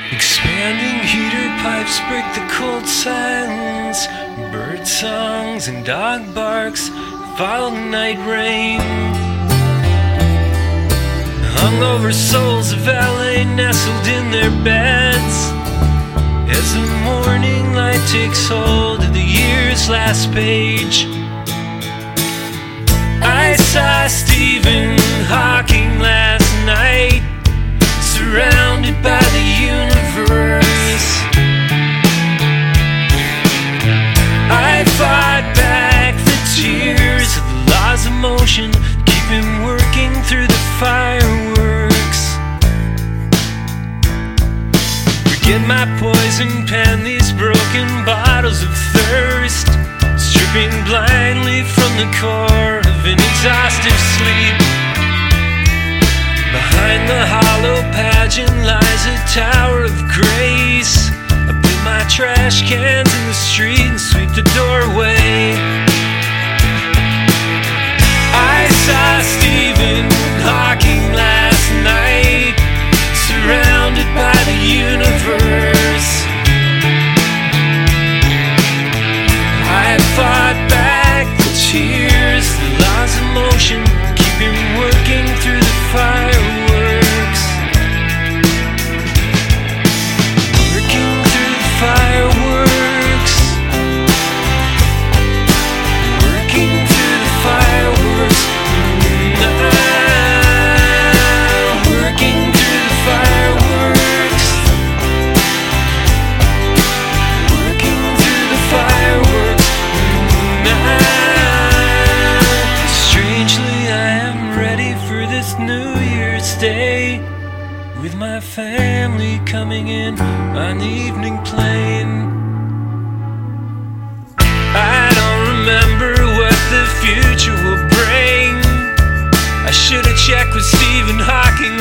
Expanding heater pipes break the cold silence. Bird songs and dog barks follow the night rain. Hungover souls of LA nestled in their beds as the morning light takes hold of the year's last page. I saw Stephen Hawking last night, surrounded by the universe. I fought back the tears of the laws of motion, keep him working through the fireworks. Forget my poison pen, these broken bottles of thirst, stripping blindly from the core of an exhaustive sleep. Behind the hollow pageant lies a tower of grace. I put my trash cans in the street and sweep the doorway. I saw Stephen Hawking last night, surrounded by the universe. I fought back the tears, the laws of motion, keep him working through the fireworks. Working through the fireworks. Working through the fireworks. Working through the fireworks. Working through the fireworks. Strangely, I am ready for this New Year's Day, with my family coming in on the evening plane. I don't remember what the future will bring. I should have checked with Stephen Hawking